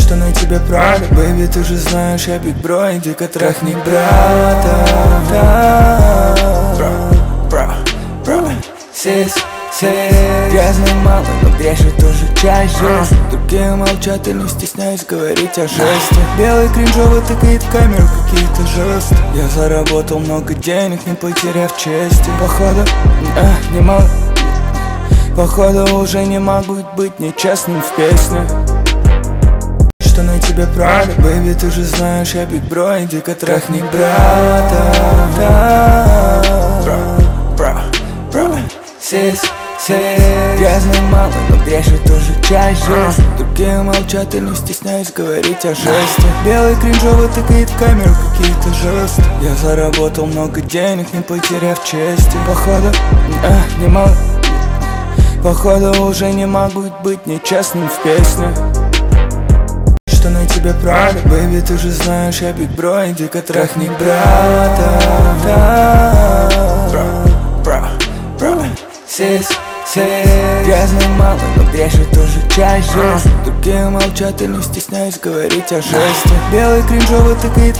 что на тебе правда. Бэйби, ты же знаешь, я биг бро, иди-ка трахни брата. Бро, сис, грязный мало, но грешит тоже часть жизни. Другие молчат и не стесняюсь говорить о жесте. Белый кринжовый тыкает в камеру какие-то жесты. Я заработал много денег, не потеряв чести. Походу, немало. Походу уже не могу быть нечестным в песне. Что на тебе правда, бэйби, ты же знаешь, я биг бро, иди-ка трахни брата. Бро, сис, грязный мало, но грешит тоже часть жизни. Другие молчат и не стесняюсь говорить о жесте. Белый кринжовый тыкает в камеру какие-то жесты. Я заработал много денег, не потеряв чести. Походу, немало. Походу уже не могу быть нечестным в песне. Что на тебе правда, бэйби, ты же знаешь, я биг бро, иди-ка трахни брата. Бро, сис, грязный мало, но грешит тоже часть жизни. Другие молчат и не стесняюсь говорить о жесте. Белый кринжовый тыкает